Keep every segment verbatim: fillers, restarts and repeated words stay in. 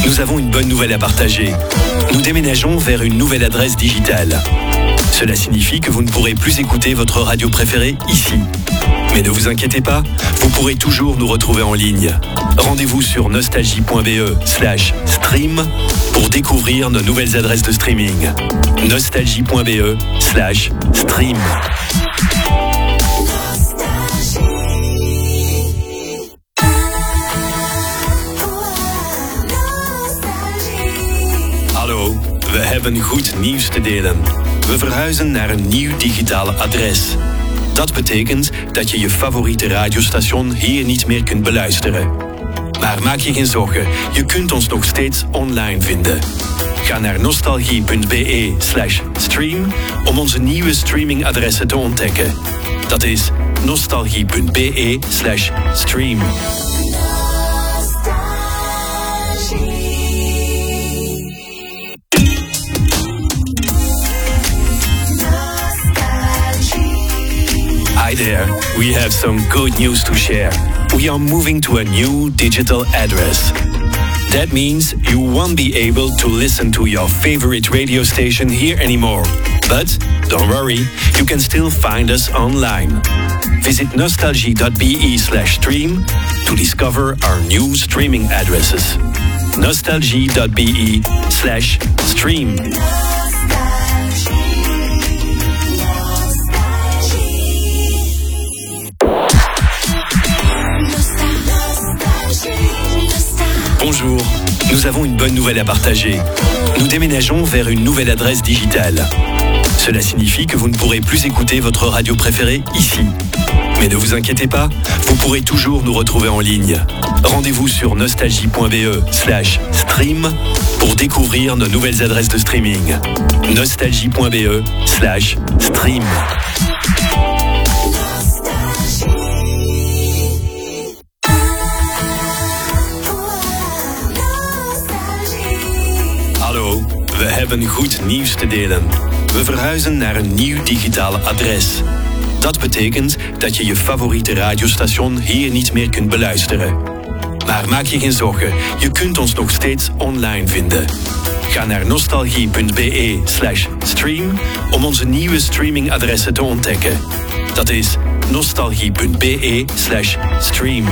Nous avons une bonne nouvelle à partager. Nous déménageons vers une nouvelle adresse digitale. Cela signifie que vous ne pourrez plus écouter votre radio préférée ici. Mais ne vous inquiétez pas, vous pourrez toujours nous retrouver en ligne. Rendez-vous sur nostalgie.be slash stream pour découvrir nos nouvelles adresses de streaming. nostalgie.be slash stream. Hallo, we hebben goed nieuws te delen. We verhuizen naar een nieuw digitaal adres. Dat betekent dat je je favoriete radiostation hier niet meer kunt beluisteren. Maar maak je geen zorgen, je kunt ons nog steeds online vinden. Ga naar nostalgie.be slash stream om onze nieuwe streamingadressen te ontdekken. Dat is nostalgie.be slash stream. Hi there, we have some good news to share. We are moving to a new digital address. That means you won't be able to listen to your favorite radio station here anymore. But don't worry, you can still find us online. Visit nostalgie.be slash stream to discover our new streaming addresses. nostalgie.be slash stream. Bonjour, nous avons une bonne nouvelle à partager. Nous déménageons vers une nouvelle adresse digitale. Cela signifie que vous ne pourrez plus écouter votre radio préférée ici. Mais ne vous inquiétez pas, vous pourrez toujours nous retrouver en ligne. Rendez-vous sur nostalgie.be slash stream pour découvrir nos nouvelles adresses de streaming. nostalgie.be slash stream. Hallo, we hebben goed nieuws te delen. We verhuizen naar een nieuw digitaal adres. Dat betekent dat je je favoriete radiostation hier niet meer kunt beluisteren. Maar maak je geen zorgen, je kunt ons nog steeds online vinden. Ga naar nostalgie.be slash stream om onze nieuwe streamingadressen te ontdekken. Dat is nostalgie.be slash stream.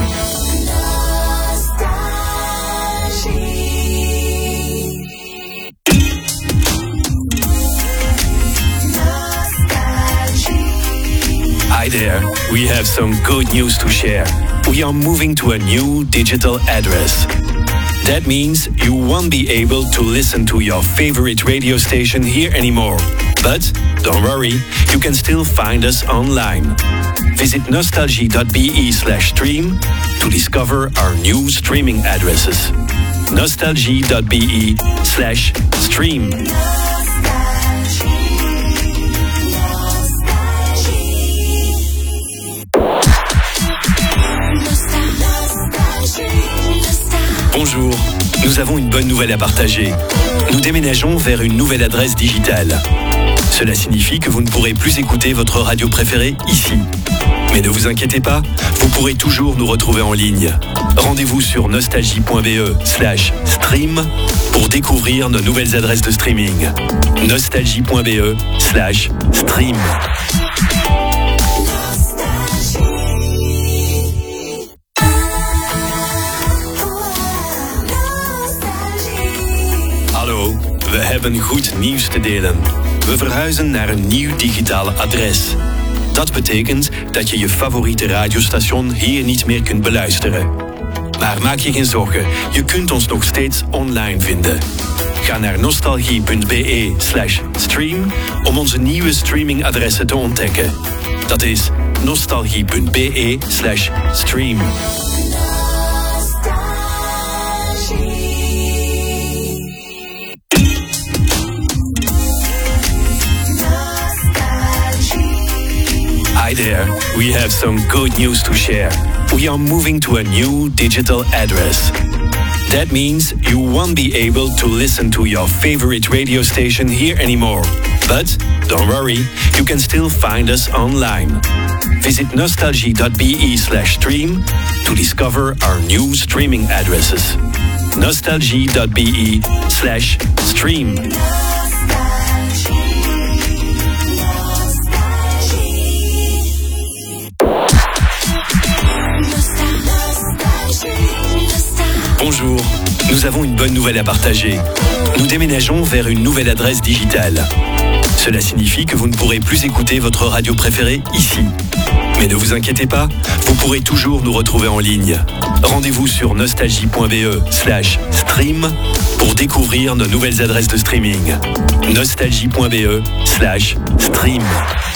Hi there, we have some good news to share. We are moving to a new digital address. That means you won't be able to listen to your favorite radio station here anymore. But don't worry, you can still find us online. Visit nostalgie.be slash stream to discover our new streaming addresses. nostalgie.be slash stream. Bonjour, nous avons une bonne nouvelle à partager. Nous déménageons vers une nouvelle adresse digitale. Cela signifie que vous ne pourrez plus écouter votre radio préférée ici. Mais ne vous inquiétez pas, vous pourrez toujours nous retrouver en ligne. Rendez-vous sur nostalgie.be slash stream pour découvrir nos nouvelles adresses de streaming. nostalgie.be slash stream. Hallo, we hebben goed nieuws te delen. We verhuizen naar een nieuw digitaal adres. Dat betekent dat je je favoriete radiostation hier niet meer kunt beluisteren. Maar maak je geen zorgen, je kunt ons nog steeds online vinden. Ga naar nostalgie.be slash stream om onze nieuwe streamingadressen te ontdekken. Dat is nostalgie.be slash stream. Hi there, we have some good news to share. We are moving to a new digital address. That means you won't be able to listen to your favorite radio station here anymore. But don't worry, you can still find us online. Visit nostalgie.be slash stream to discover our new streaming addresses. nostalgie.be slash stream. Bonjour, nous avons une bonne nouvelle à partager. Nous déménageons vers une nouvelle adresse digitale. Cela signifie que vous ne pourrez plus écouter votre radio préférée ici. Mais ne vous inquiétez pas, vous pourrez toujours nous retrouver en ligne. Rendez-vous sur nostalgie.be slash stream pour découvrir nos nouvelles adresses de streaming. nostalgie.be slash stream.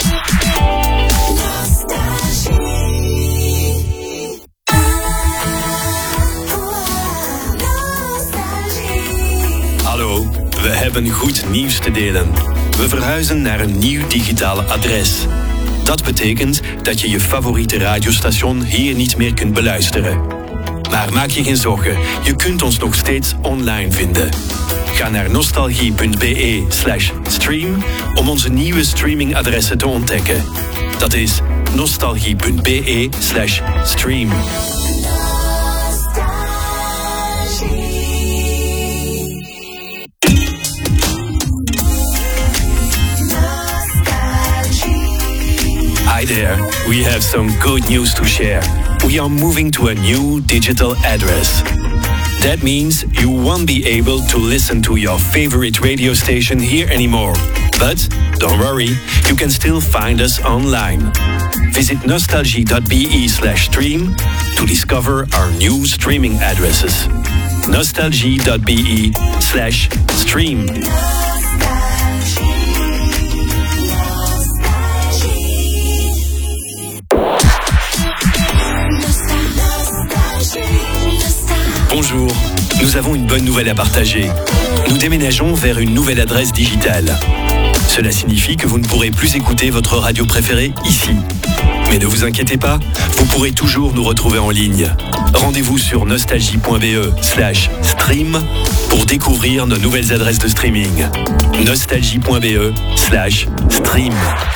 Hallo, we hebben goed nieuws te delen. We verhuizen naar een nieuw digitaal adres. Dat betekent dat je je favoriete radiostation hier niet meer kunt beluisteren. Maar maak je geen zorgen, je kunt ons nog steeds online vinden. Ga naar nostalgie.be slash stream om onze nieuwe streamingadressen te ontdekken. Dat is nostalgie.be slash stream. Hi there, we have some good news to share. We are moving to a new digital address. That means you won't be able to listen to your favorite radio station here anymore. But don't worry, you can still find us online. Visit nostalgie.be slash stream to discover our new streaming addresses. nostalgie.be slash stream. Bonjour, nous avons une bonne nouvelle à partager. Nous déménageons vers une nouvelle adresse digitale. Cela signifie que vous ne pourrez plus écouter votre radio préférée ici. Mais ne vous inquiétez pas, vous pourrez toujours nous retrouver en ligne. Rendez-vous sur nostalgie.be slash stream pour découvrir nos nouvelles adresses de streaming. nostalgie.be slash stream.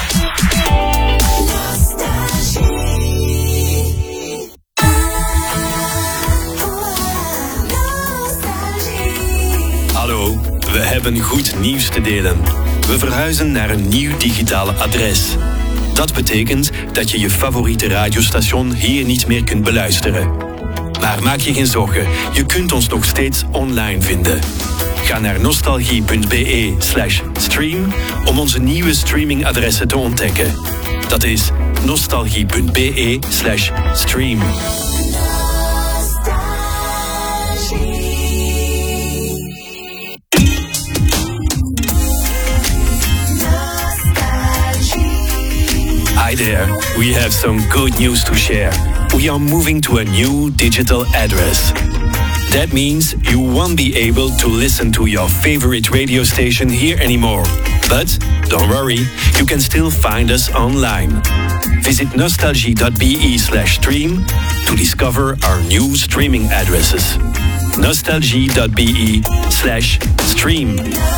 Hallo, we hebben goed nieuws te delen. We verhuizen naar een nieuw digitaal adres. Dat betekent dat je je favoriete radiostation hier niet meer kunt beluisteren. Maar maak je geen zorgen, je kunt ons nog steeds online vinden. Ga naar nostalgie.be slash stream om onze nieuwe streamingadressen te ontdekken. Dat is nostalgie.be slash stream. Hi there, we have some good news to share. We are moving to a new digital address. That means you won't be able to listen to your favorite radio station here anymore. But don't worry, you can still find us online. Visit nostalgie.be slash stream to discover our new streaming addresses. nostalgie.be slash stream.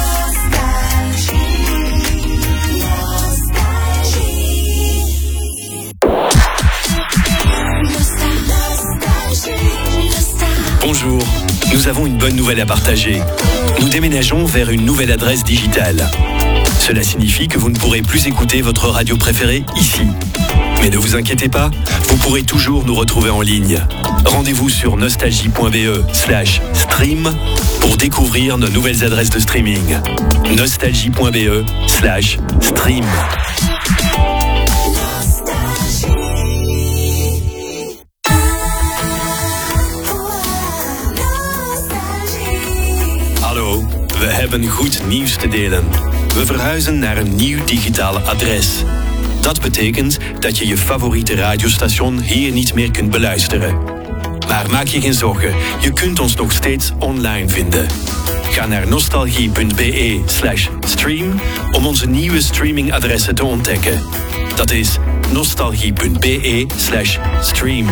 Bonjour, nous avons une bonne nouvelle à partager. Nous déménageons vers une nouvelle adresse digitale. Cela signifie que vous ne pourrez plus écouter votre radio préférée ici. Mais ne vous inquiétez pas, vous pourrez toujours nous retrouver en ligne. Rendez-vous sur nostalgie.be slash stream pour découvrir nos nouvelles adresses de streaming. nostalgie.be slash stream. Hallo, we hebben goed nieuws te delen. We verhuizen naar een nieuw digitaal adres. Dat betekent dat je je favoriete radiostation hier niet meer kunt beluisteren. Maar maak je geen zorgen, je kunt ons nog steeds online vinden. Ga naar nostalgie.be slash stream om onze nieuwe streamingadressen te ontdekken. Dat is nostalgie.be slash stream.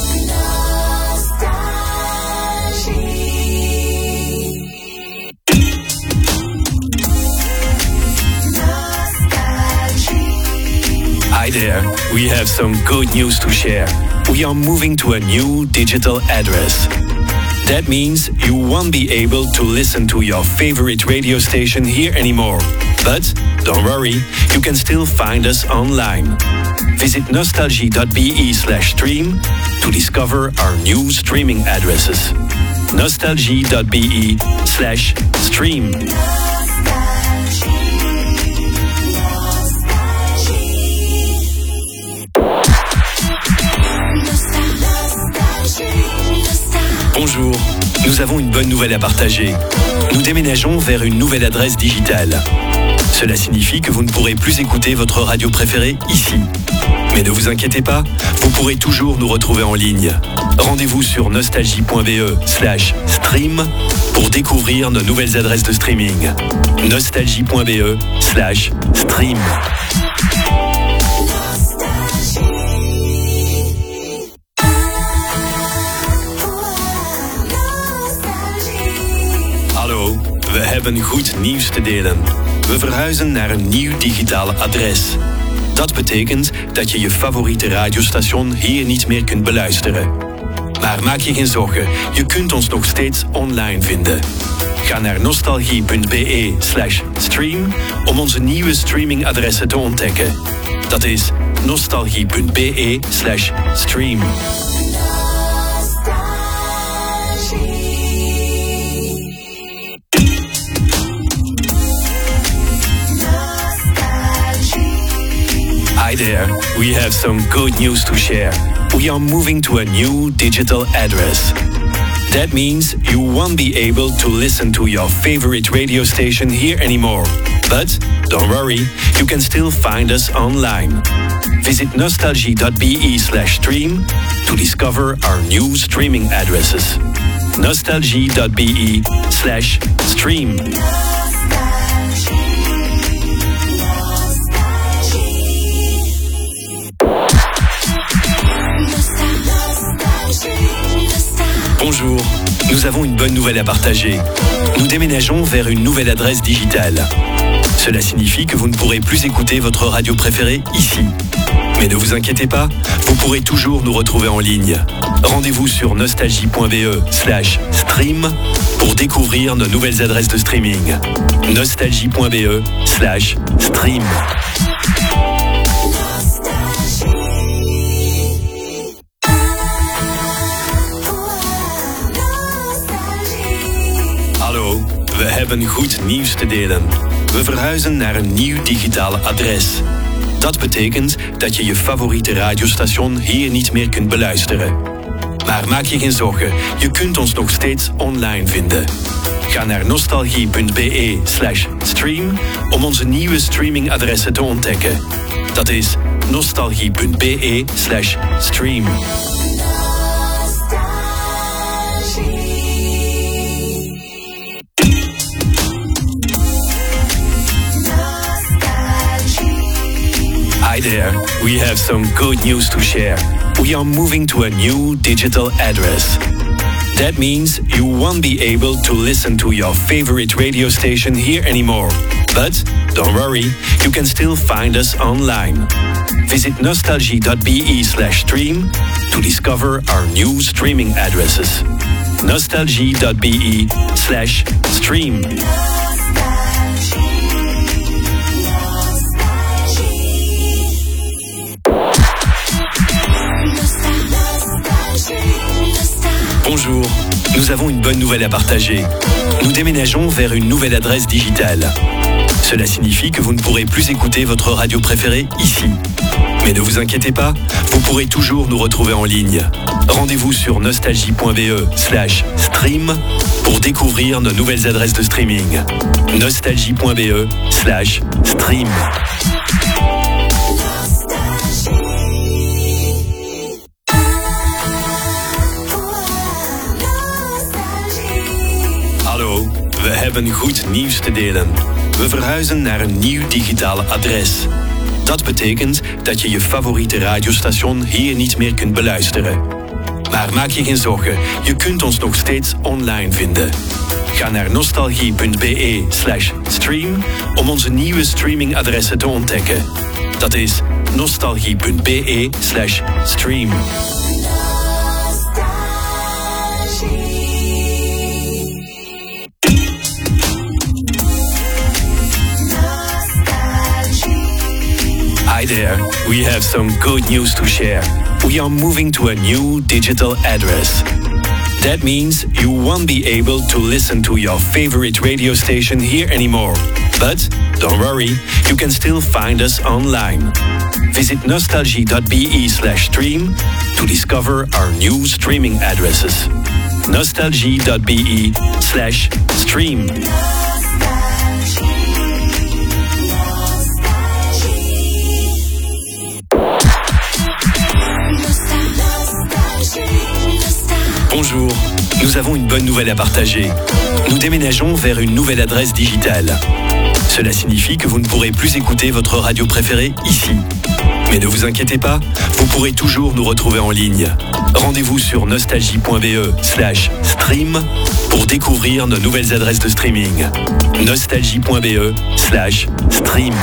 Hi there, we have some good news to share. We are moving to a new digital address. That means you won't be able to listen to your favorite radio station here anymore. But don't worry, you can still find us online. Visit nostalgie.be slash stream to discover our new streaming addresses. nostalgie.be slash stream. Bonjour, nous avons une bonne nouvelle à partager. Nous déménageons vers une nouvelle adresse digitale. Cela signifie que vous ne pourrez plus écouter votre radio préférée ici. Mais ne vous inquiétez pas, vous pourrez toujours nous retrouver en ligne. Rendez-vous sur nostalgie.be slash stream pour découvrir nos nouvelles adresses de streaming. nostalgie.be slash stream. Hallo, we hebben goed nieuws te delen. We verhuizen naar een nieuw digitaal adres. Dat betekent dat je je favoriete radiostation hier niet meer kunt beluisteren. Maar maak je geen zorgen, je kunt ons nog steeds online vinden. Ga naar nostalgie.be slash stream om onze nieuwe streamingadressen te ontdekken. Dat is nostalgie.be slash stream. Hi there, we have some good news to share. We are moving to a new digital address. That means you won't be able to listen to your favorite radio station here anymore. But don't worry, you can still find us online. Visit nostalgie.be slash stream to discover our new streaming addresses. nostalgie.be slash stream. Bonjour, nous avons une bonne nouvelle à partager. Nous déménageons vers une nouvelle adresse digitale. Cela signifie que vous ne pourrez plus écouter votre radio préférée ici. Mais ne vous inquiétez pas, vous pourrez toujours nous retrouver en ligne. Rendez-vous sur nostalgie.be slash stream pour découvrir nos nouvelles adresses de streaming. nostalgie.be slash stream. Hallo, we hebben goed nieuws te delen. We verhuizen naar een nieuw digitaal adres. Dat betekent dat je je favoriete radiostation hier niet meer kunt beluisteren. Maar maak je geen zorgen, je kunt ons nog steeds online vinden. Ga naar nostalgie.be slash stream om onze nieuwe streamingadressen te ontdekken. Dat is nostalgie.be slash stream. Hi there, we have some good news to share. We are moving to a new digital address. That means you won't be able to listen to your favorite radio station here anymore. But don't worry, you can still find us online. Visit nostalgie.be slash stream to discover our new streaming addresses. nostalgie.be slash stream. Bonjour, nous avons une bonne nouvelle à partager. Nous déménageons vers une nouvelle adresse digitale. Cela signifie que vous ne pourrez plus écouter votre radio préférée ici. Mais ne vous inquiétez pas, vous pourrez toujours nous retrouver en ligne. Rendez-vous sur nostalgie.be slash stream pour découvrir nos nouvelles adresses de streaming. nostalgie.be slash stream. Hallo, we hebben goed nieuws te delen. We verhuizen naar een nieuw digitaal adres. Dat betekent dat je je favoriete radiostation hier niet meer kunt beluisteren. Maar maak je geen zorgen, je kunt ons nog steeds online vinden. Ga naar nostalgie.be slash stream om onze nieuwe streamingadressen te ontdekken. Dat is nostalgie.be slash stream. Nostalgie. there, we have some good news to share. We are moving to a new digital address. That means you won't be able to listen to your favorite radio station here anymore. But don't worry, you can still find us online. Visit nostalgie.be slash stream to discover our new streaming addresses. nostalgie.be slash stream. Bonjour, nous avons une bonne nouvelle à partager. Nous déménageons vers une nouvelle adresse digitale. Cela signifie que vous ne pourrez plus écouter votre radio préférée ici. Mais ne vous inquiétez pas, vous pourrez toujours nous retrouver en ligne. Rendez-vous sur nostalgie.be slash stream pour découvrir nos nouvelles adresses de streaming. nostalgie.be slash stream.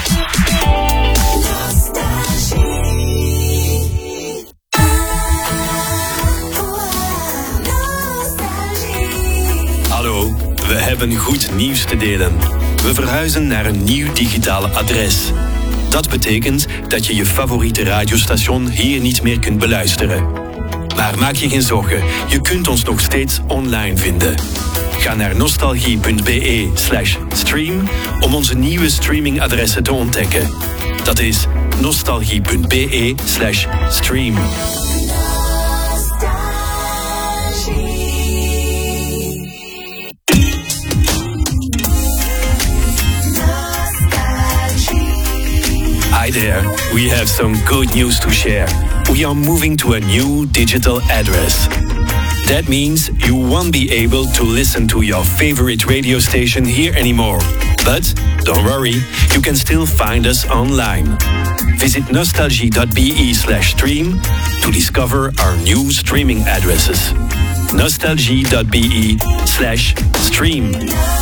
Hallo, we hebben goed nieuws te delen. We verhuizen naar een nieuw digitaal adres. Dat betekent dat je je favoriete radiostation hier niet meer kunt beluisteren. Maar maak je geen zorgen, je kunt ons nog steeds online vinden. Ga naar nostalgie.be slash stream om onze nieuwe streamingadressen te ontdekken. Dat is nostalgie.be slash stream. Hi there, we have some good news to share. We are moving to a new digital address. That means you won't be able to listen to your favorite radio station here anymore. But don't worry, you can still find us online. Visit nostalgie.be slash stream to discover our new streaming addresses. nostalgie.be slash stream.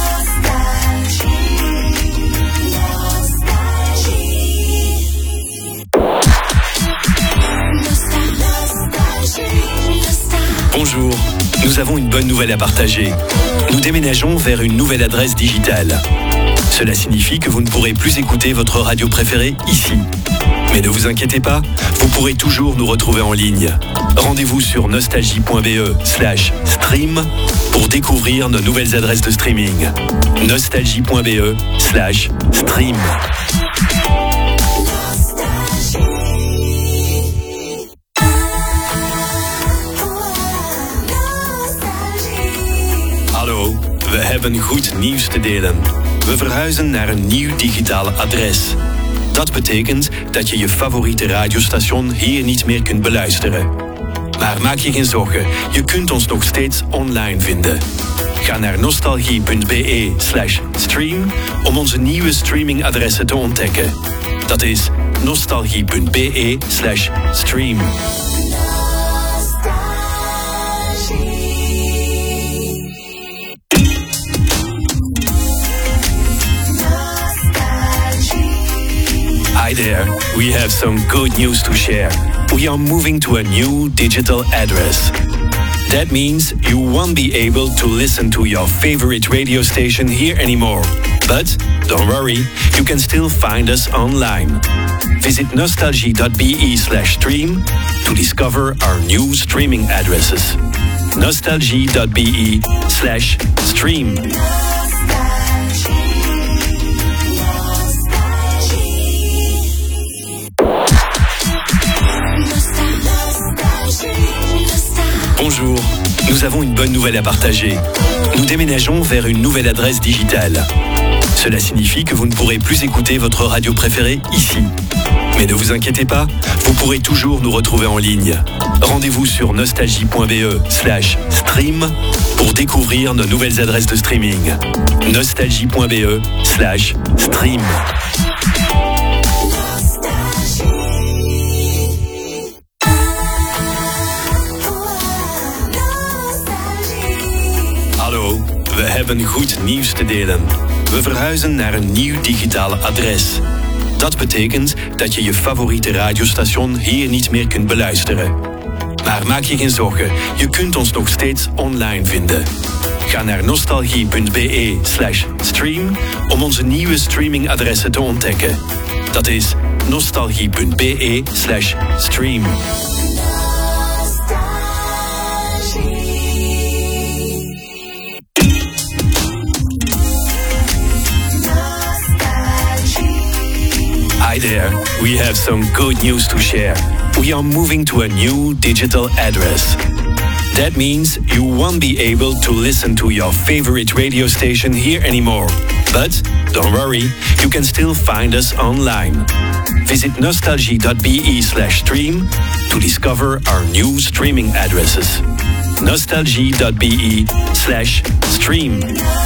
Bonjour, nous avons une bonne nouvelle à partager. Nous déménageons vers une nouvelle adresse digitale. Cela signifie que vous ne pourrez plus écouter votre radio préférée ici. Mais ne vous inquiétez pas, vous pourrez toujours nous retrouver en ligne. Rendez-vous sur nostalgie.be slash stream pour découvrir nos nouvelles adresses de streaming. nostalgie.be slash stream. Hallo, we hebben goed nieuws te delen. We verhuizen naar een nieuw digitaal adres. Dat betekent dat je je favoriete radiostation hier niet meer kunt beluisteren. Maar maak je geen zorgen, je kunt ons nog steeds online vinden. Ga naar nostalgie.be slash stream om onze nieuwe streamingadressen te ontdekken. Dat is nostalgie.be slash stream. Hi there, we have some good news to share. We are moving to a new digital address. That means you won't be able to listen to your favorite radio station here anymore. But don't worry, you can still find us online. Visit nostalgie.be slash stream to discover our new streaming addresses. nostalgie.be slash stream. Bonjour, nous avons une bonne nouvelle à partager. Nous déménageons vers une nouvelle adresse digitale. Cela signifie que vous ne pourrez plus écouter votre radio préférée ici. Mais ne vous inquiétez pas, vous pourrez toujours nous retrouver en ligne. Rendez-vous sur nostalgie.be slash stream pour découvrir nos nouvelles adresses de streaming. nostalgie.be slash stream. Hallo, we hebben goed nieuws te delen. We verhuizen naar een nieuw digitaal adres. Dat betekent dat je je favoriete radiostation hier niet meer kunt beluisteren. Maar maak je geen zorgen, je kunt ons nog steeds online vinden. Ga naar nostalgie.be slash stream om onze nieuwe streamingadressen te ontdekken. Dat is nostalgie.be slash stream. Hi there, we have some good news to share. We are moving to a new digital address. That means you won't be able to listen to your favorite radio station here anymore. But don't worry, you can still find us online. Visit nostalgie.be slash stream to discover our new streaming addresses. nostalgie.be slash stream.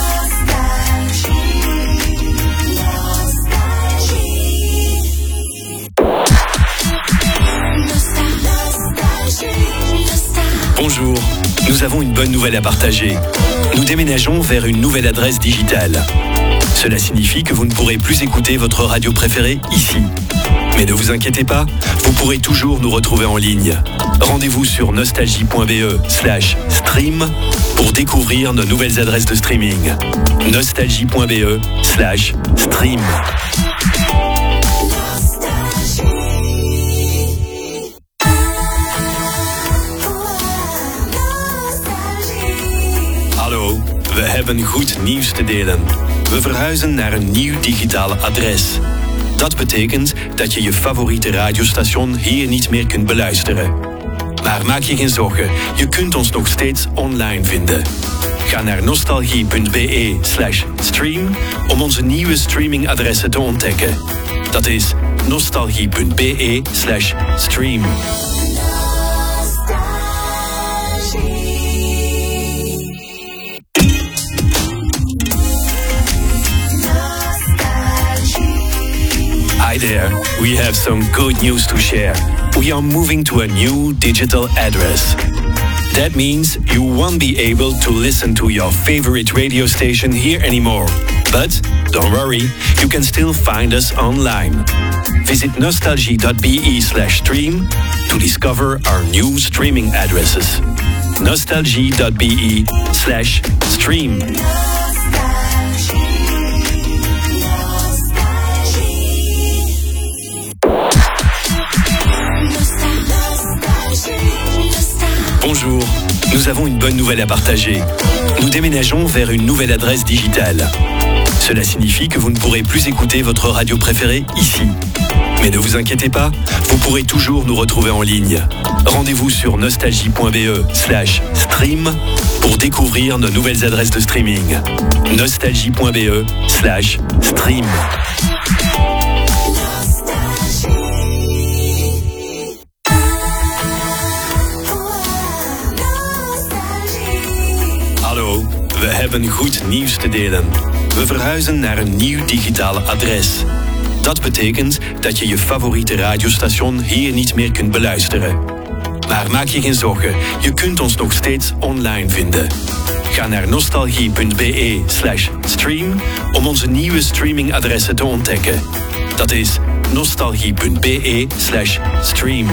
Bonjour, nous avons une bonne nouvelle à partager. Nous déménageons vers une nouvelle adresse digitale. Cela signifie que vous ne pourrez plus écouter votre radio préférée ici. Mais ne vous inquiétez pas, vous pourrez toujours nous retrouver en ligne. Rendez-vous sur nostalgie.be slash stream pour découvrir nos nouvelles adresses de streaming. nostalgie.be slash stream. Hallo, we hebben goed nieuws te delen. We verhuizen naar een nieuw digitaal adres. Dat betekent dat je je favoriete radiostation hier niet meer kunt beluisteren. Maar maak je geen zorgen, je kunt ons nog steeds online vinden. Ga naar nostalgie.be slash stream om onze nieuwe streamingadressen te ontdekken. Dat is nostalgie.be slash stream. Hi there, we have some good news to share. We are moving to a new digital address. That means you won't be able to listen to your favorite radio station here anymore. But don't worry, you can still find us online. Visit nostalgie.be slash stream to discover our new streaming addresses. nostalgie.be slash stream. Bonjour, nous avons une bonne nouvelle à partager. Nous déménageons vers une nouvelle adresse digitale. Cela signifie que vous ne pourrez plus écouter votre radio préférée ici. Mais ne vous inquiétez pas, vous pourrez toujours nous retrouver en ligne. Rendez-vous sur nostalgie.be slash stream pour découvrir nos nouvelles adresses de streaming. nostalgie.be slash stream. Hallo, we hebben goed nieuws te delen. We verhuizen naar een nieuw digitaal adres. Dat betekent dat je je favoriete radiostation hier niet meer kunt beluisteren. Maar maak je geen zorgen, je kunt ons nog steeds online vinden. Ga naar nostalgie.be slash stream om onze nieuwe streamingadressen te ontdekken. Dat is nostalgie.be slash stream.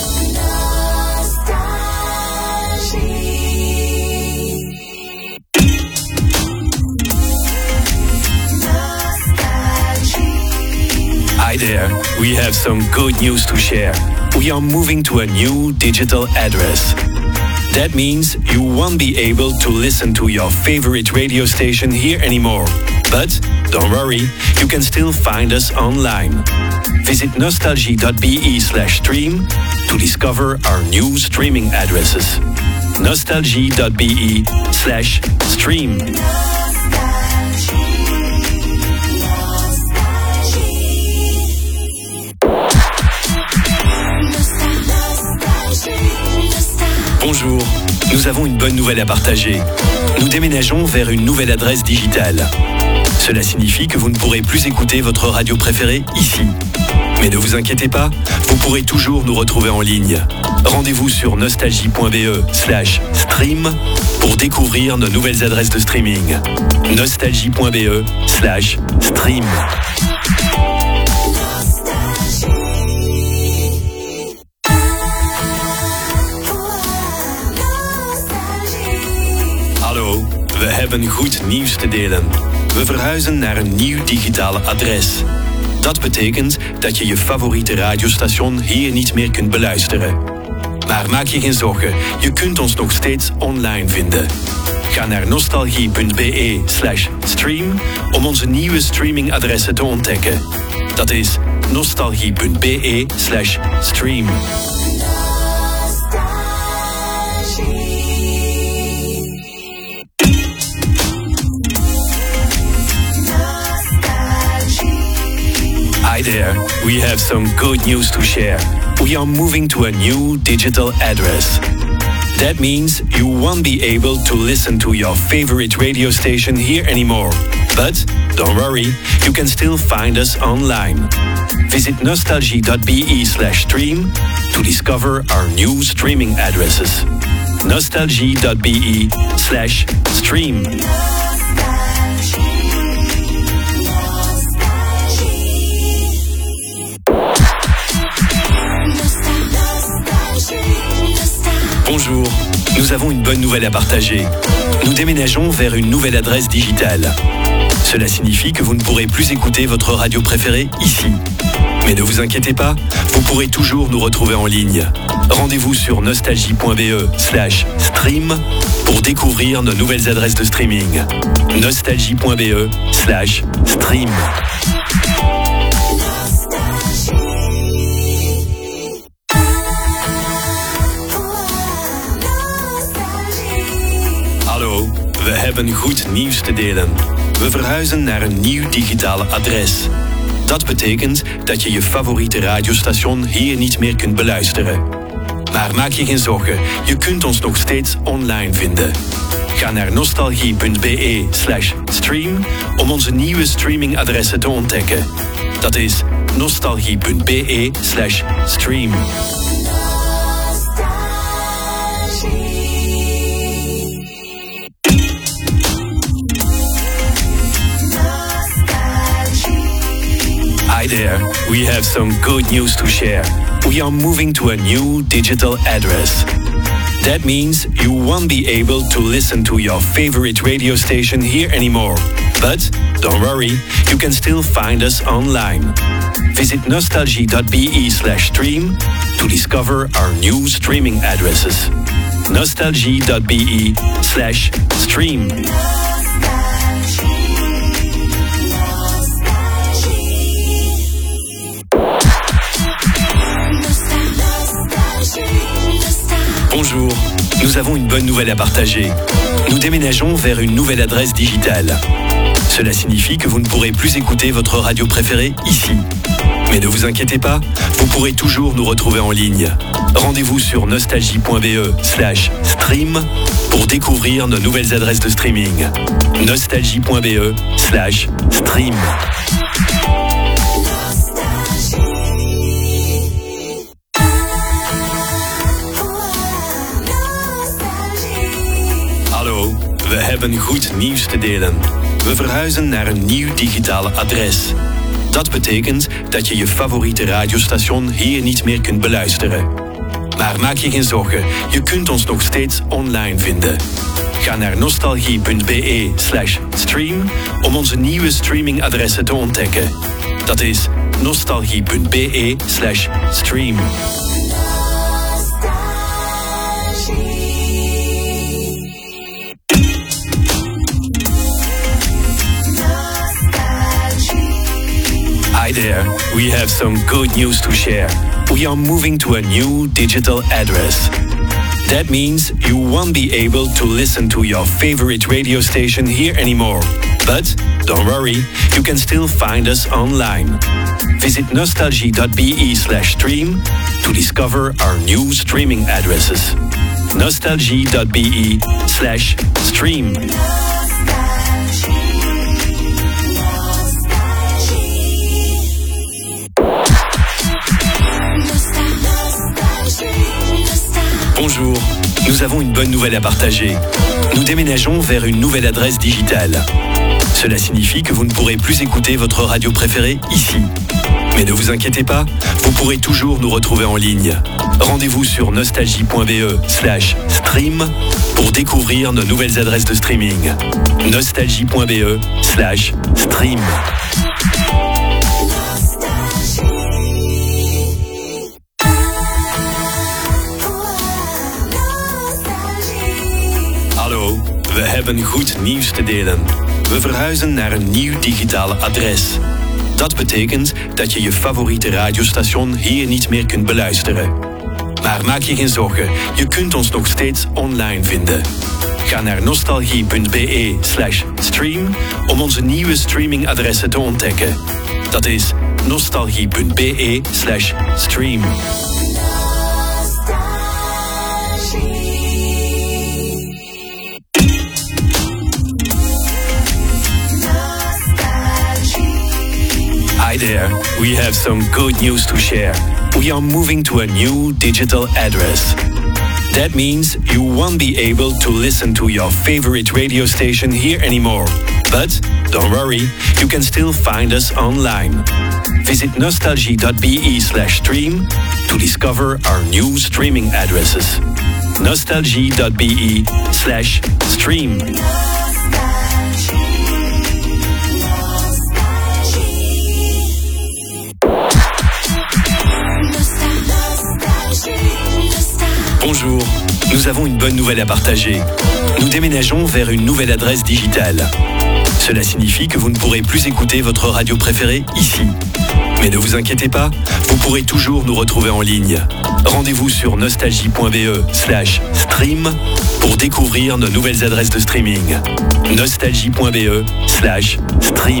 Hi there, we have some good news to share. We are moving to a new digital address. That means you won't be able to listen to your favorite radio station here anymore. But don't worry, you can still find us online. Visit nostalgie.be slash stream to discover our new streaming addresses. nostalgie.be slash stream. Bonjour, nous avons une bonne nouvelle à partager. Nous déménageons vers une nouvelle adresse digitale. Cela signifie que vous ne pourrez plus écouter votre radio préférée ici. Mais ne vous inquiétez pas, vous pourrez toujours nous retrouver en ligne. Rendez-vous sur nostalgie.be slash stream pour découvrir nos nouvelles adresses de streaming. nostalgie.be slash stream. Hallo, we hebben goed nieuws te delen. We verhuizen naar een nieuw digitale adres. Dat betekent dat je je favoriete radiostation hier niet meer kunt beluisteren. Maar maak je geen zorgen, je kunt ons nog steeds online vinden. Ga naar nostalgie.be slash stream om onze nieuwe streamingadressen te ontdekken. Dat is nostalgie.be slash stream. Hi there, we have some good news to share. We are moving to a new digital address. That means you won't be able to listen to your favorite radio station here anymore. But don't worry, you can still find us online. Visit nostalgie.be slash stream to discover our new streaming addresses. nostalgie.be slash stream. Bonjour, nous avons une bonne nouvelle à partager. Nous déménageons vers une nouvelle adresse digitale. Cela signifie que vous ne pourrez plus écouter votre radio préférée ici. Mais ne vous inquiétez pas, vous pourrez toujours nous retrouver en ligne. Rendez-vous sur nostalgie.be slash stream pour découvrir nos nouvelles adresses de streaming. nostalgie.be slash stream. Hallo, we hebben goed nieuws te delen. We verhuizen naar een nieuw digitale adres. Dat betekent dat je je favoriete radiostation hier niet meer kunt beluisteren. Maar maak je geen zorgen, je kunt ons nog steeds online vinden. Ga naar nostalgie.be slash stream om onze nieuwe streamingadressen te ontdekken. Dat is nostalgie.be slash stream. Hi there, we have some good news to share. We are moving to a new digital address. That means you won't be able to listen to your favorite radio station here anymore. But don't worry, you can still find us online. Visit nostalgie.be slash stream to discover our new streaming addresses. nostalgie.be slash stream. Bonjour, nous avons une bonne nouvelle à partager. Nous déménageons vers une nouvelle adresse digitale. Cela signifie que vous ne pourrez plus écouter votre radio préférée ici. Mais ne vous inquiétez pas, vous pourrez toujours nous retrouver en ligne. Rendez-vous sur nostalgie.be slash stream pour découvrir nos nouvelles adresses de streaming. nostalgie.be slash stream. Hallo, we hebben goed nieuws te delen. We verhuizen naar een nieuw digitale adres. Dat betekent dat je je favoriete radiostation hier niet meer kunt beluisteren. Maar maak je geen zorgen, je kunt ons nog steeds online vinden. Ga naar nostalgie.be slash stream om onze nieuwe streamingadressen te ontdekken. Dat is nostalgie.be slash stream. Hi there, we have some good news to share. We are moving to a new digital address. That means you won't be able to listen to your favorite radio station here anymore. But don't worry, you can still find us online. Visit nostalgie.be slash stream to discover our new streaming addresses. nostalgie.be slash stream. Bonjour, nous avons une bonne nouvelle à partager. Nous déménageons vers une nouvelle adresse digitale. Cela signifie que vous ne pourrez plus écouter votre radio préférée ici. Mais ne vous inquiétez pas, vous pourrez toujours nous retrouver en ligne. Rendez-vous sur nostalgie.be slash stream pour découvrir nos nouvelles adresses de streaming. nostalgie.be slash stream. Hallo, we hebben goed nieuws te delen. We verhuizen naar een nieuw digitaal adres. Dat betekent dat je je favoriete radiostation hier niet meer kunt beluisteren. Maar maak je geen zorgen, je kunt ons nog steeds online vinden. Ga naar nostalgie.be slash stream om onze nieuwe streamingadressen te ontdekken. Dat is nostalgie.be slash stream. Hi there, we have some good news to share. We are moving to a new digital address. That means you won't be able to listen to your favorite radio station here anymore. But don't worry, you can still find us online. Visit nostalgie.be slash stream to discover our new streaming addresses. nostalgie.be slash stream. Bonjour, nous avons une bonne nouvelle à partager. Nous déménageons vers une nouvelle adresse digitale. Cela signifie que vous ne pourrez plus écouter votre radio préférée ici. Mais ne vous inquiétez pas, vous pourrez toujours nous retrouver en ligne. Rendez-vous sur nostalgie.be slash stream pour découvrir nos nouvelles adresses de streaming. nostalgie.be slash stream.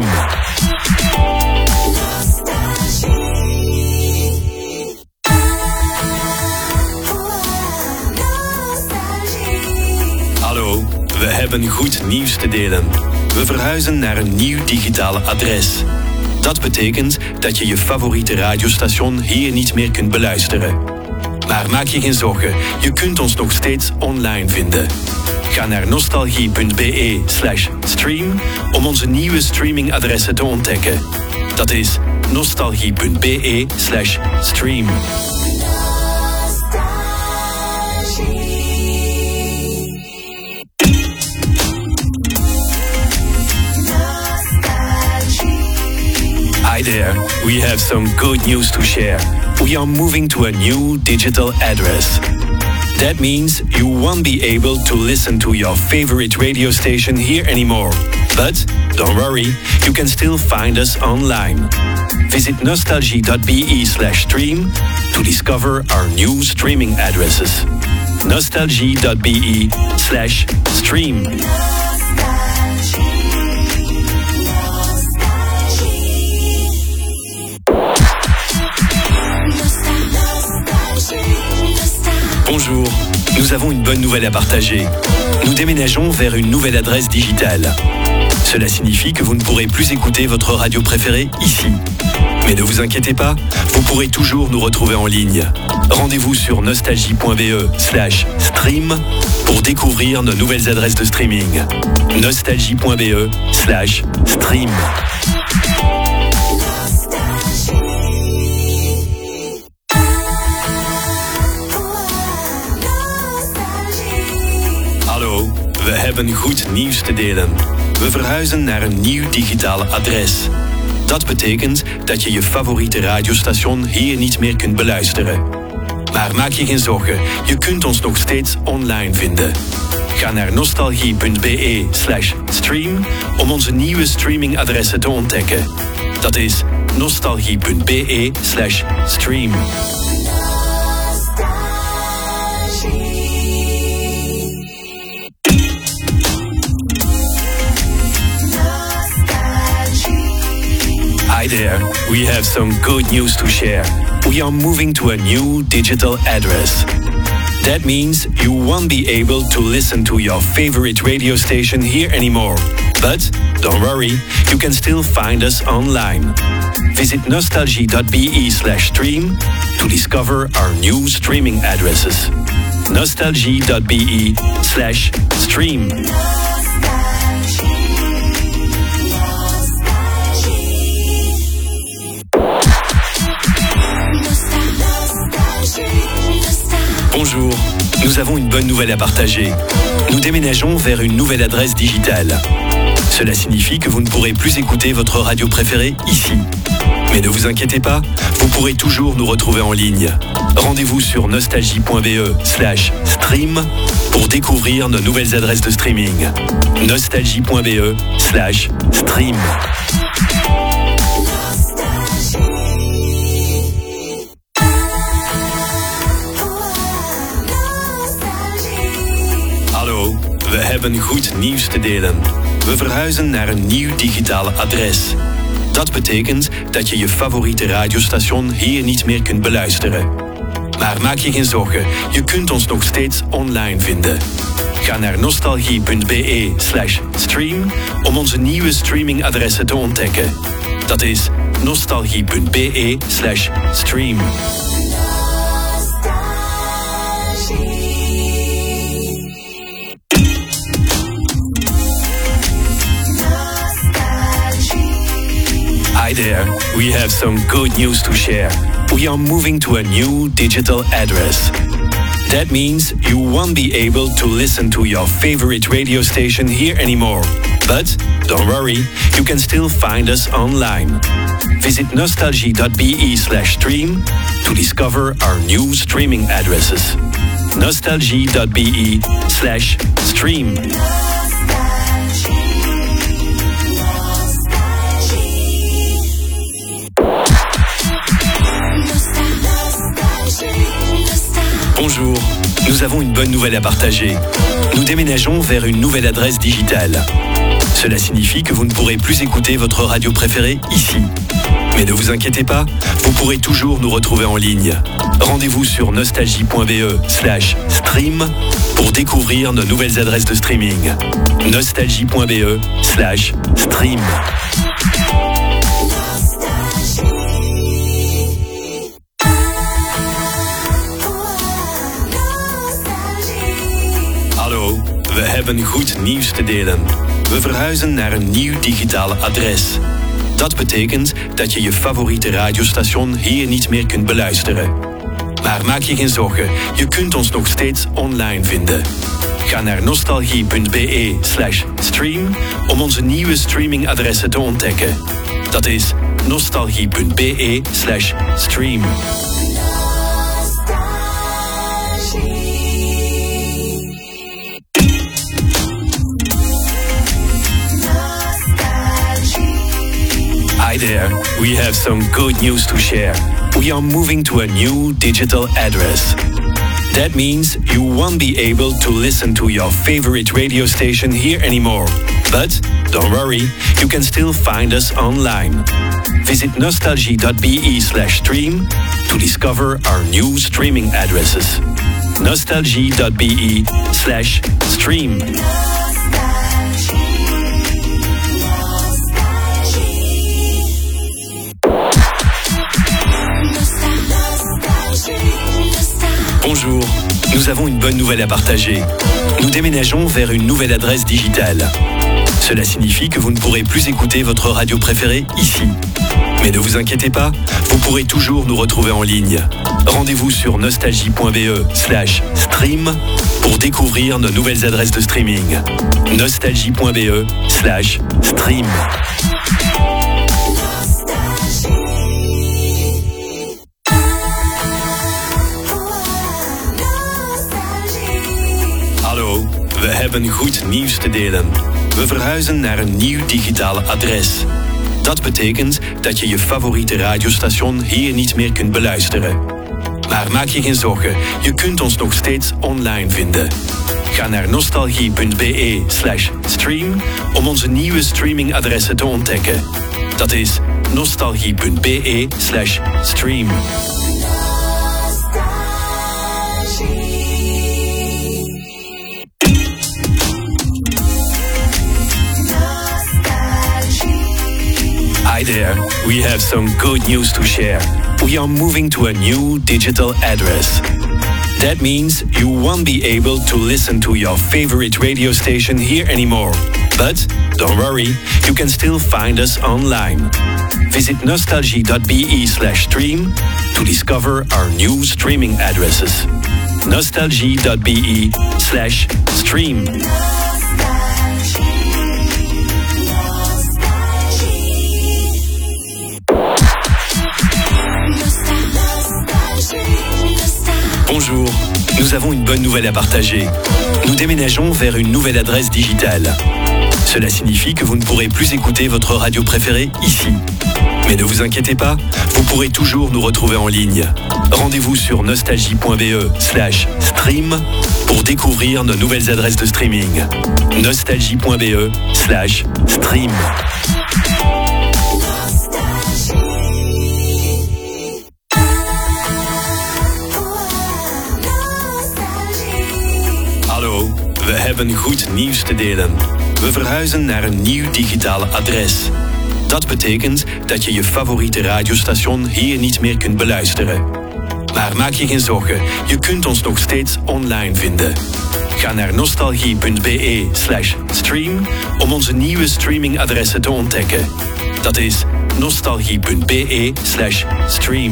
Hallo, we hebben goed nieuws te delen. We verhuizen naar een nieuw digitaal adres. Dat betekent dat je je favoriete radiostation hier niet meer kunt beluisteren. Maar maak je geen zorgen, je kunt ons nog steeds online vinden. Ga naar nostalgie.be slash stream om onze nieuwe streamingadressen te ontdekken. Dat is nostalgie.be slash stream. Hi there, we have some good news to share. We are moving to a new digital address. That means you won't be able to listen to your favorite radio station here anymore. But don't worry, you can still find us online. Visit nostalgie.be slash stream to discover our new streaming addresses. nostalgie.be slash stream. Bonjour, nous avons une bonne nouvelle à partager. Nous déménageons vers une nouvelle adresse digitale. Cela signifie que vous ne pourrez plus écouter votre radio préférée ici. Mais ne vous inquiétez pas, vous pourrez toujours nous retrouver en ligne. Rendez-vous sur nostalgie.be slash stream pour découvrir nos nouvelles adresses de streaming. nostalgie.be slash stream. Hallo, we hebben goed nieuws te delen. We verhuizen naar een nieuw digitaal adres. Dat betekent dat je je favoriete radiostation hier niet meer kunt beluisteren. Maar maak je geen zorgen, je kunt ons nog steeds online vinden. Ga naar nostalgie.be slash stream om onze nieuwe streamingadressen te ontdekken. Dat is nostalgie.be slash stream. Hi there, we have some good news to share. We are moving to a new digital address. That means you won't be able to listen to your favorite radio station here anymore. But don't worry, you can still find us online. Visit nostalgie.be slash stream to discover our new streaming addresses. nostalgie.be slash stream. avons une bonne nouvelle à partager. Nous déménageons vers une nouvelle adresse digitale. Cela signifie que vous ne pourrez plus écouter votre radio préférée ici. Mais ne vous inquiétez pas, vous pourrez toujours nous retrouver en ligne. Rendez-vous sur nostalgie.be slash stream pour découvrir nos nouvelles adresses de streaming. nostalgie.be slash stream. Hallo, we hebben goed nieuws te delen. We verhuizen naar een nieuw digitaal adres. Dat betekent dat je je favoriete radiostation hier niet meer kunt beluisteren. Maar maak je geen zorgen, je kunt ons nog steeds online vinden. Ga naar nostalgie.be slash stream om onze nieuwe streamingadressen te ontdekken. Dat is nostalgie.be slash stream. Hi there, we have some good news to share. We are moving to a new digital address. That means you won't be able to listen to your favorite radio station here anymore. But don't worry, you can still find us online. Visit nostalgie.be slash stream to discover our new streaming addresses. nostalgie.be slash stream. Bonjour, nous avons une bonne nouvelle à partager. Nous déménageons vers une nouvelle adresse digitale. Cela signifie que vous ne pourrez plus écouter votre radio préférée ici. Mais ne vous inquiétez pas, vous pourrez toujours nous retrouver en ligne. Rendez-vous sur nostalgie.be slash stream pour découvrir nos nouvelles adresses de streaming. nostalgie.be slash stream. Hallo, we hebben goed nieuws te delen. We verhuizen naar een nieuw digitaal adres. Dat betekent dat je je favoriete radiostation hier niet meer kunt beluisteren. Maar maak je geen zorgen, je kunt ons nog steeds online vinden. Ga naar nostalgie.be slash stream om onze nieuwe streamingadressen te ontdekken. Dat is nostalgie.be slash stream. Hi there, we have some good news to share. We are moving to a new digital address. That means you won't be able to listen to your favorite radio station here anymore. But don't worry, you can still find us online. Visit nostalgie.be slash stream to discover our new streaming addresses. nostalgie.be slash stream. Bonjour, nous avons une bonne nouvelle à partager. Nous déménageons vers une nouvelle adresse digitale. Cela signifie que vous ne pourrez plus écouter votre radio préférée ici. Mais ne vous inquiétez pas, vous pourrez toujours nous retrouver en ligne. Rendez-vous sur nostalgie.be slash stream pour découvrir nos nouvelles adresses de streaming. nostalgie.be slash stream. Hallo, we hebben goed nieuws te delen. We verhuizen naar een nieuw digitaal adres. Dat betekent dat je je favoriete radiostation hier niet meer kunt beluisteren. Maar maak je geen zorgen, je kunt ons nog steeds online vinden. Ga naar nostalgie.be slash stream om onze nieuwe streamingadressen te ontdekken. Dat is nostalgie.be slash stream. Hi there, we have some good news to share. We are moving to a new digital address. That means you won't be able to listen to your favorite radio station here anymore. But don't worry, you can still find us online. Visit nostalgie.be slash stream to discover our new streaming addresses. nostalgie.be slash stream. Bonjour, nous avons une bonne nouvelle à partager. Nous déménageons vers une nouvelle adresse digitale. Cela signifie que vous ne pourrez plus écouter votre radio préférée ici. Mais ne vous inquiétez pas, vous pourrez toujours nous retrouver en ligne. Rendez-vous sur nostalgie.be slash stream pour découvrir nos nouvelles adresses de streaming. nostalgie.be slash stream. Hallo, we hebben goed nieuws te delen. We verhuizen naar een nieuw digitaal adres. Dat betekent dat je je favoriete radiostation hier niet meer kunt beluisteren. Maar maak je geen zorgen, je kunt ons nog steeds online vinden. Ga naar nostalgie.be slash stream om onze nieuwe streamingadressen te ontdekken. Dat is nostalgie.be slash stream.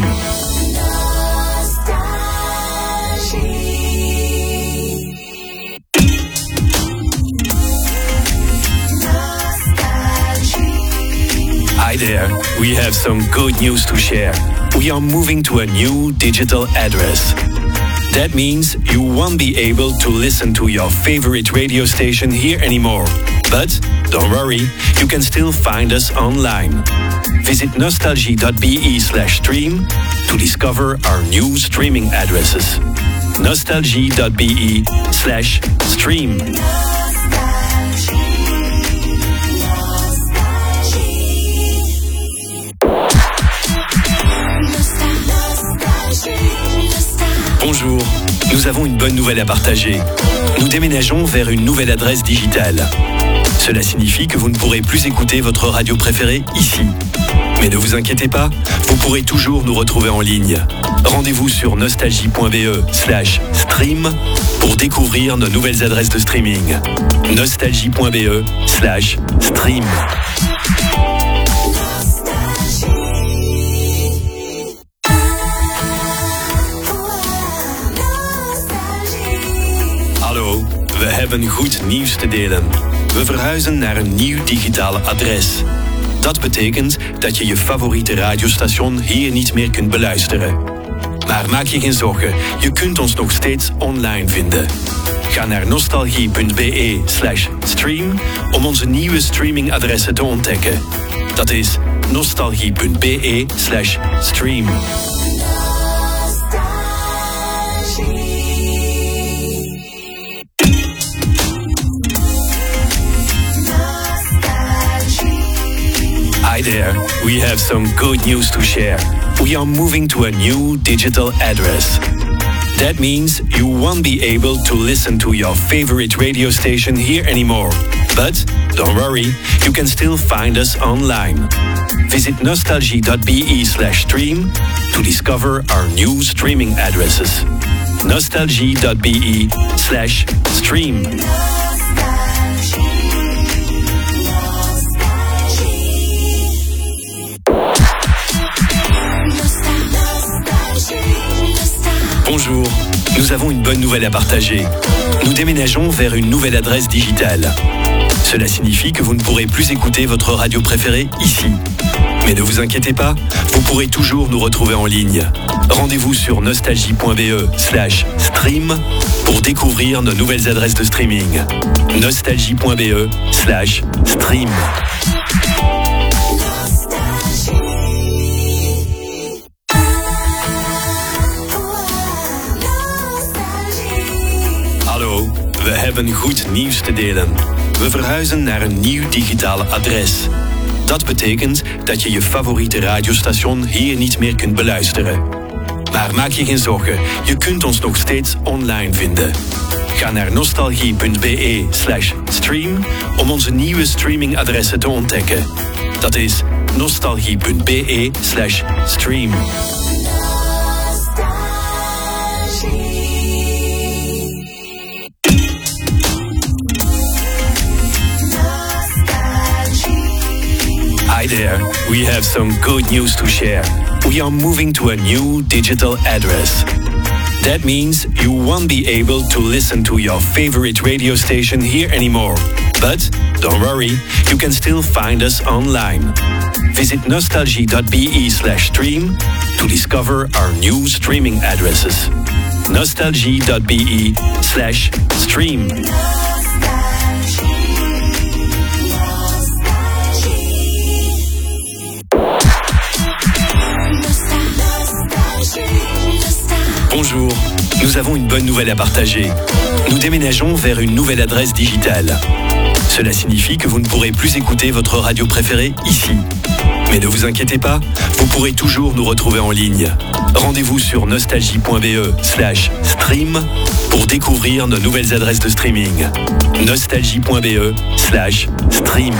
Hi there, we have some good news to share. We are moving to a new digital address. That means you won't be able to listen to your favorite radio station here anymore. But don't worry, you can still find us online. Visit nostalgie.be slash stream to discover our new streaming addresses. nostalgie.be slash stream. Bonjour, nous avons une bonne nouvelle à partager. Nous déménageons vers une nouvelle adresse digitale. Cela signifie que vous ne pourrez plus écouter votre radio préférée ici. Mais ne vous inquiétez pas, vous pourrez toujours nous retrouver en ligne. Rendez-vous sur nostalgie.be slash stream pour découvrir nos nouvelles adresses de streaming. nostalgie.be slash stream. Hallo, we hebben goed nieuws te delen. We verhuizen naar een nieuw digitaal adres. Dat betekent dat je je favoriete radiostation hier niet meer kunt beluisteren. Maar maak je geen zorgen, je kunt ons nog steeds online vinden. Ga naar nostalgie.be slash stream om onze nieuwe streamingadressen te ontdekken. Dat is nostalgie.be slash stream. Hi there, we have some good news to share. We are moving to a new digital address. That means you won't be able to listen to your favorite radio station here anymore. But don't worry, you can still find us online. Visit nostalgie.be slash stream to discover our new streaming addresses. nostalgie.be slash stream. Bonjour, nous avons une bonne nouvelle à partager. Nous déménageons vers une nouvelle adresse digitale. Cela signifie que vous ne pourrez plus écouter votre radio préférée ici. Mais ne vous inquiétez pas, vous pourrez toujours nous retrouver en ligne. Rendez-vous sur nostalgie.be slash stream pour découvrir nos nouvelles adresses de streaming. nostalgie.be slash stream. Hallo, we hebben goed nieuws te delen. We verhuizen naar een nieuw digitaal adres. Dat betekent dat je je favoriete radiostation hier niet meer kunt beluisteren. Maar maak je geen zorgen, je kunt ons nog steeds online vinden. Ga naar nostalgie.be slash stream om onze nieuwe streamingadressen te ontdekken. Dat is nostalgie.be slash stream. Hi there, we have some good news to share. We are moving to a new digital address. That means you won't be able to listen to your favorite radio station here anymore. But don't worry, you can still find us online. Visit nostalgie.be slash stream to discover our new streaming addresses. nostalgie.be slash stream. Bonjour, nous avons une bonne nouvelle à partager. Nous déménageons vers une nouvelle adresse digitale. Cela signifie que vous ne pourrez plus écouter votre radio préférée ici. Mais ne vous inquiétez pas, vous pourrez toujours nous retrouver en ligne. Rendez-vous sur nostalgie.be slash stream pour découvrir nos nouvelles adresses de streaming. nostalgie.be slash stream.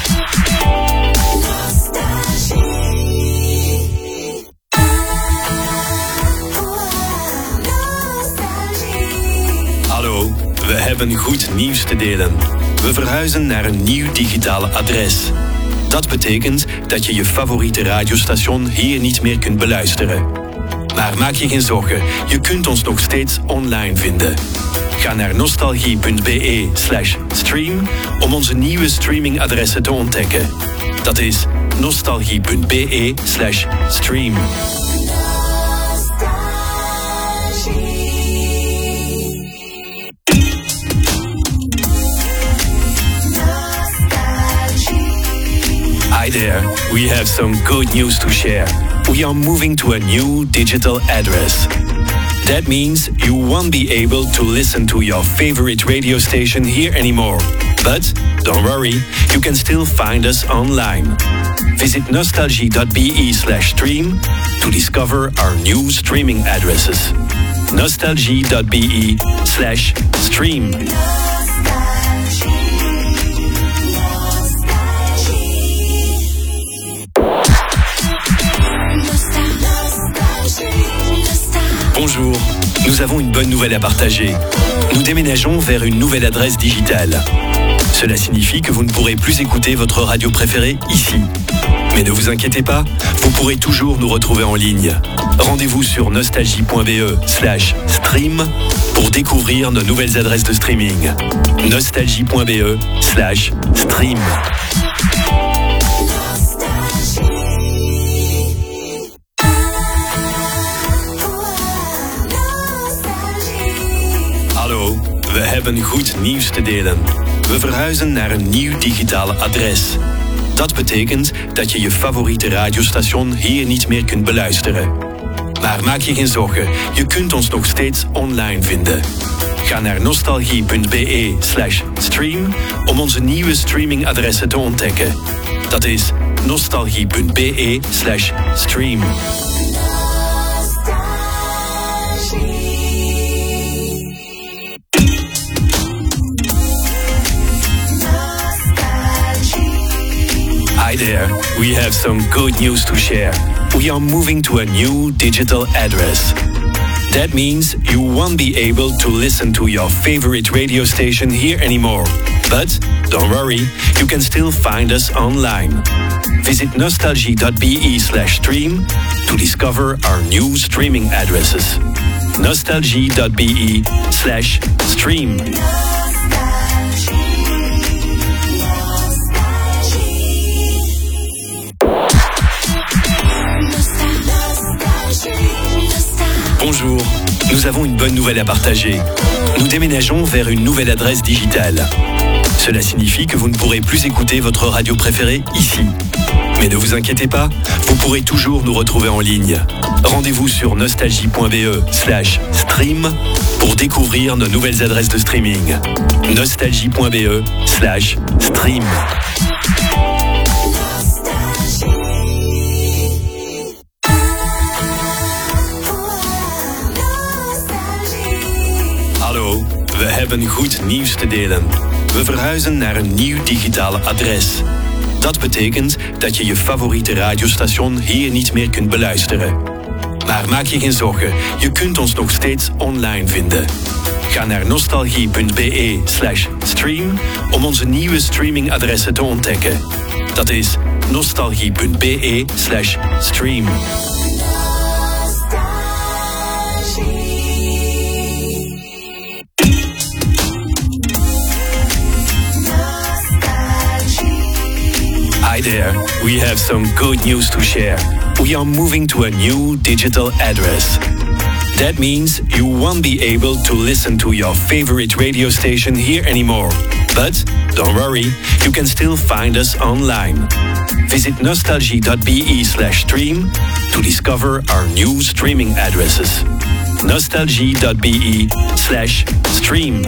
Hallo, we hebben goed nieuws te delen. We verhuizen naar een nieuw digitaal adres. Dat betekent dat je je favoriete radiostation hier niet meer kunt beluisteren. Maar maak je geen zorgen, je kunt ons nog steeds online vinden. Ga naar nostalgie.be slash stream om onze nieuwe streamingadressen te ontdekken. Dat is nostalgie.be slash stream. Hi there, we have some good news to share. We are moving to a new digital address. That means you won't be able to listen to your favorite radio station here anymore. But don't worry, you can still find us online. Visit nostalgie.be slash stream to discover our new streaming addresses. nostalgie.be slash stream. Bonjour, nous avons une bonne nouvelle à partager. Nous déménageons vers une nouvelle adresse digitale. Cela signifie que vous ne pourrez plus écouter votre radio préférée ici. Mais ne vous inquiétez pas, vous pourrez toujours nous retrouver en ligne. Rendez-vous sur nostalgie.be slash stream pour découvrir nos nouvelles adresses de streaming. nostalgie.be slash stream. Hallo, we hebben goed nieuws te delen. We verhuizen naar een nieuw digitaal adres. Dat betekent dat je je favoriete radiostation hier niet meer kunt beluisteren. Maar maak je geen zorgen, je kunt ons nog steeds online vinden. Ga naar nostalgie.be slash stream om onze nieuwe streamingadressen te ontdekken. Dat is nostalgie.be slash stream. Hi there, we have some good news to share. We are moving to a new digital address. That means you won't be able to listen to your favorite radio station here anymore. But don't worry, you can still find us online. Visit nostalgie.be slash stream to discover our new streaming addresses. nostalgie.be slash stream. Bonjour, nous avons une bonne nouvelle à partager. Nous déménageons vers une nouvelle adresse digitale. Cela signifie que vous ne pourrez plus écouter votre radio préférée ici. Mais ne vous inquiétez pas, vous pourrez toujours nous retrouver en ligne. Rendez-vous sur nostalgie.be slash stream pour découvrir nos nouvelles adresses de streaming. nostalgie.be slash stream. Hallo, we hebben goed nieuws te delen. We verhuizen naar een nieuw digitaal adres. Dat betekent dat je je favoriete radiostation hier niet meer kunt beluisteren. Maar maak je geen zorgen, je kunt ons nog steeds online vinden. Ga naar nostalgie.be slash stream om onze nieuwe streamingadressen te ontdekken. Dat is nostalgie.be slash stream. Nostalgie. Hi there, we have some good news to share. We are moving to a new digital address. That means you won't be able to listen to your favorite radio station here anymore. But don't worry, you can still find us online. Visit nostalgie.be slash stream to discover our new streaming addresses. nostalgie.be slash stream.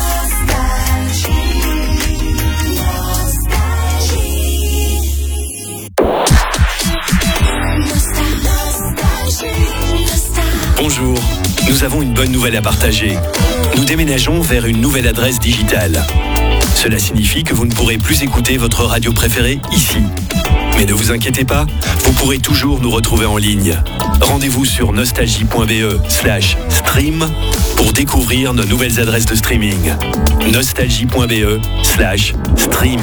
Bonjour, nous avons une bonne nouvelle à partager. Nous déménageons vers une nouvelle adresse digitale. Cela signifie que vous ne pourrez plus écouter votre radio préférée ici. Mais ne vous inquiétez pas, vous pourrez toujours nous retrouver en ligne. Rendez-vous sur nostalgie.be slash stream pour découvrir nos nouvelles adresses de streaming. nostalgie.be slash stream.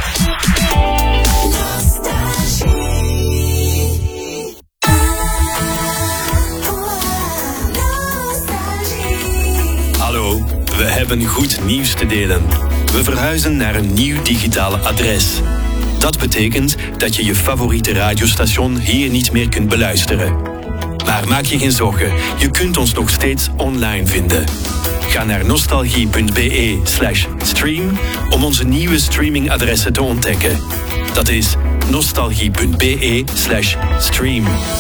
Hallo, we hebben goed nieuws te delen. We verhuizen naar een nieuw digitaal adres. Dat betekent dat je je favoriete radiostation hier niet meer kunt beluisteren. Maar maak je geen zorgen, je kunt ons nog steeds online vinden. Ga naar nostalgie.be slash stream om onze nieuwe streamingadressen te ontdekken. Dat is nostalgie.be slash stream.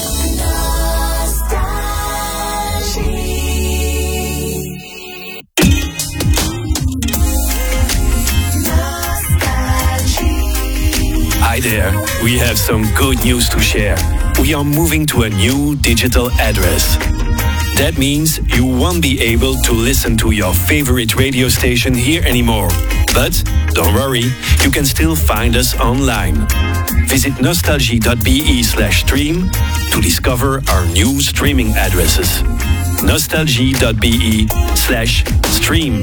Hi there, we have some good news to share. We are moving to a new digital address. That means you won't be able to listen to your favorite radio station here anymore. But don't worry, you can still find us online. Visit nostalgie.be slash stream to discover our new streaming addresses. nostalgie.be slash stream.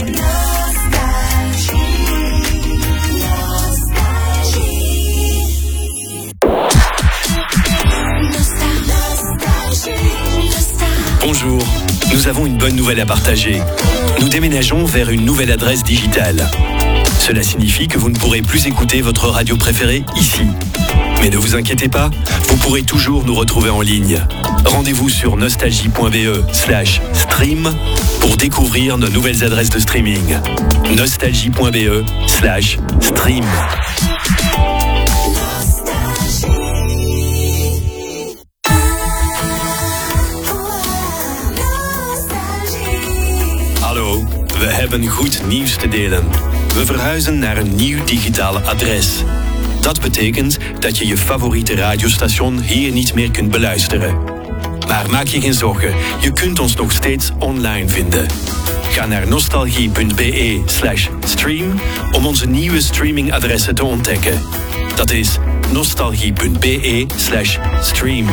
Bonjour, nous avons une bonne nouvelle à partager. Nous déménageons vers une nouvelle adresse digitale. Cela signifie que vous ne pourrez plus écouter votre radio préférée ici. Mais ne vous inquiétez pas, vous pourrez toujours nous retrouver en ligne. Rendez-vous sur nostalgie.be slash stream pour découvrir nos nouvelles adresses de streaming. nostalgie.be slash stream. Hallo, we hebben goed nieuws te delen. We verhuizen naar een nieuw digitaal adres. Dat betekent dat je je favoriete radiostation hier niet meer kunt beluisteren. Maar maak je geen zorgen, je kunt ons nog steeds online vinden. Ga naar nostalgie.be slash stream om onze nieuwe streamingadressen te ontdekken. Dat is nostalgie.be slash stream.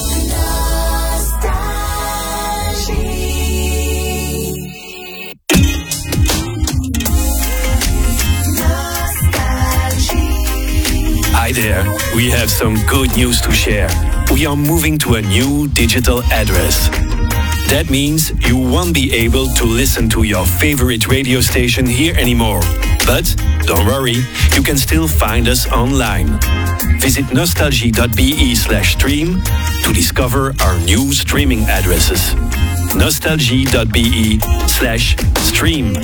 Hi there, we have some good news to share. We are moving to a new digital address. That means you won't be able to listen to your favorite radio station here anymore. But don't worry, you can still find us online. Visit nostalgie.be slash stream to discover our new streaming addresses. nostalgie.be slash stream.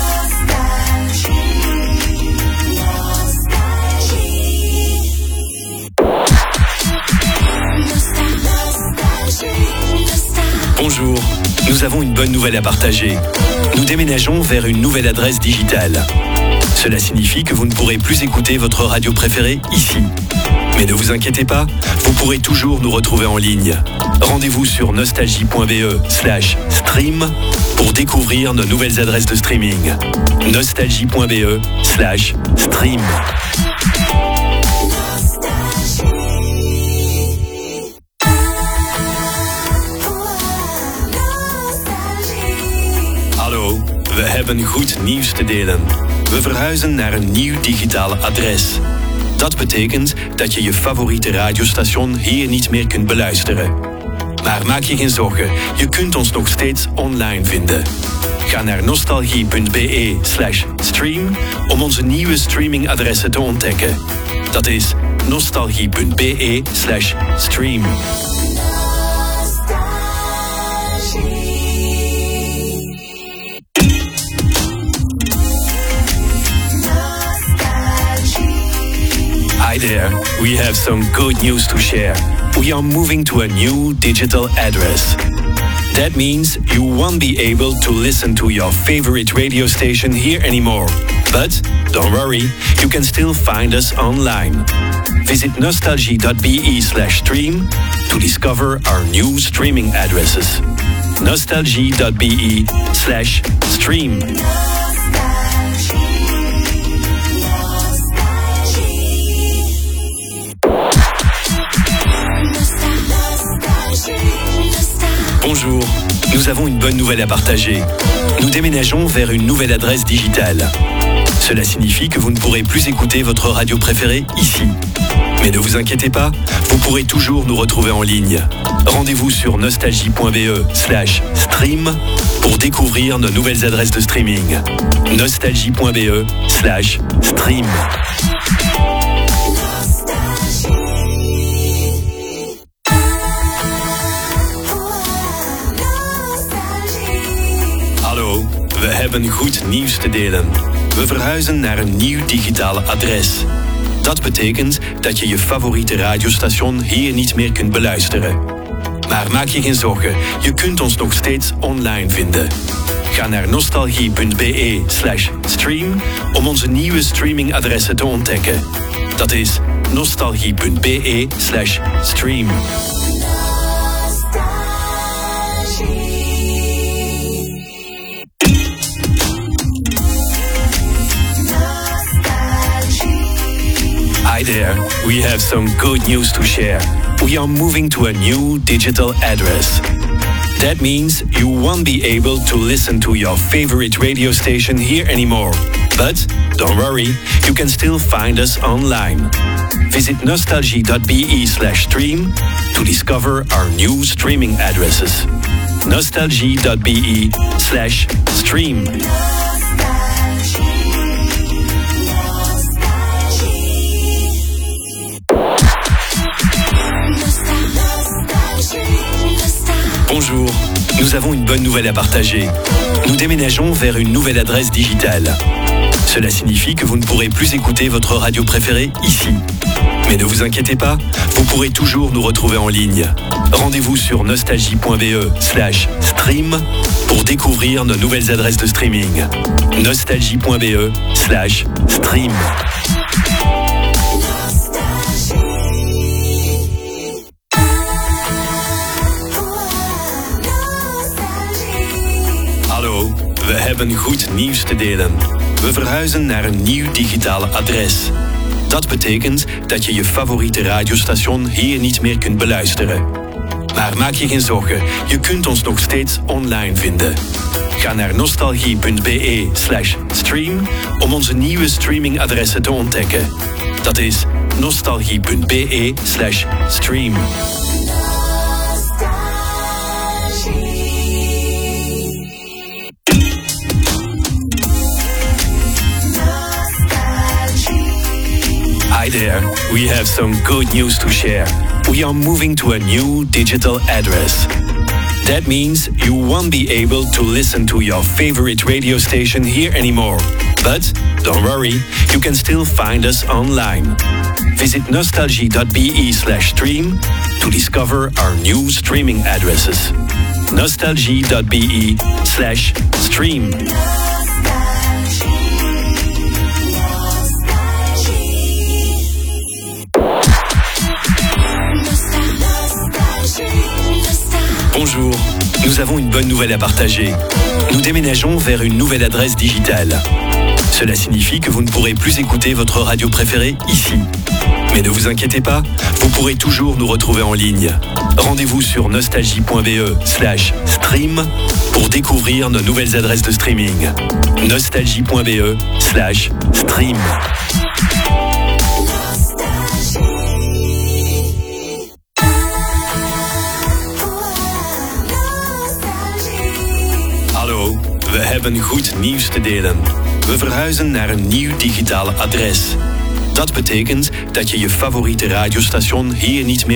Bonjour, nous avons une bonne nouvelle à partager. Nous déménageons vers une nouvelle adresse digitale. Cela signifie que vous ne pourrez plus écouter votre radio préférée ici. Mais ne vous inquiétez pas, vous pourrez toujours nous retrouver en ligne. Rendez-vous sur nostalgie.be slash stream pour découvrir nos nouvelles adresses de streaming. nostalgie.be slash stream. Hallo, we hebben goed nieuws te delen. We verhuizen naar een nieuw digitaal adres. Dat betekent dat je je favoriete radiostation hier niet meer kunt beluisteren. Maar maak je geen zorgen, je kunt ons nog steeds online vinden. Ga naar nostalgie.be slash stream om onze nieuwe streamingadressen te ontdekken. Dat is nostalgie.be slash stream. Hi there, we have some good news to share. We are moving to a new digital address. That means you won't be able to listen to your favorite radio station here anymore. But don't worry, you can still find us online. Visit nostalgie.be slash stream to discover our new streaming addresses. nostalgie.be slash stream. Bonjour, nous avons une bonne nouvelle à partager. Nous déménageons vers une nouvelle adresse digitale. Cela signifie que vous ne pourrez plus écouter votre radio préférée ici. Mais ne vous inquiétez pas, vous pourrez toujours nous retrouver en ligne. Rendez-vous sur nostalgie.be slash stream pour découvrir nos nouvelles adresses de streaming. nostalgie.be slash stream. Hallo, we hebben goed nieuws te delen. We verhuizen naar een nieuw digitaal adres. Dat betekent dat je je favoriete radiostation hier niet meer kunt beluisteren. Maar maak je geen zorgen, je kunt ons nog steeds online vinden. Ga naar nostalgie.be slash stream om onze nieuwe streamingadressen te ontdekken. Dat is nostalgie.be slash stream. Hi there, we have some good news to share. We are moving to a new digital address. That means you won't be able to listen to your favorite radio station here anymore. But don't worry, you can still find us online. Visit nostalgie.be slash stream to discover our new streaming addresses. nostalgie.be slash stream. Bonjour, nous avons une bonne nouvelle à partager. Nous déménageons vers une nouvelle adresse digitale. Cela signifie que vous ne pourrez plus écouter votre radio préférée ici. Mais ne vous inquiétez pas, vous pourrez toujours nous retrouver en ligne. Rendez-vous sur nostalgie.be slash stream pour découvrir nos nouvelles adresses de streaming. nostalgie.be slash stream. Hallo, we hebben goed nieuws te delen. We verhuizen naar een nieuw digitaal adres. Dat betekent dat je je favoriete radiostation hier niet meer kunt beluisteren. Maar maak je geen zorgen, je kunt ons nog steeds online vinden. Ga naar nostalgie.be slash stream om onze nieuwe streamingadressen te ontdekken. Dat is nostalgie.be slash stream. Hi there, we have some good news to share. We are moving to a new digital address. That means you won't be able to listen to your favorite radio station here anymore. But don't worry, you can still find us online. Visit nostalgie.be slash stream to discover our new streaming addresses. nostalgie.be slash stream. Bonjour, nous avons une bonne nouvelle à partager. Nous déménageons vers une nouvelle adresse digitale. Cela signifie que vous ne pourrez plus écouter votre radio préférée ici. Mais ne vous inquiétez pas, vous pourrez toujours nous retrouver en ligne. Rendez-vous sur nostalgie.be slash stream pour découvrir nos nouvelles adresses de streaming. nostalgie.be slash stream. hebben goed nieuws te delen. We verhuizen naar een nieuw digitaal adres. Dat betekent dat je je favoriete radiostation hier niet meer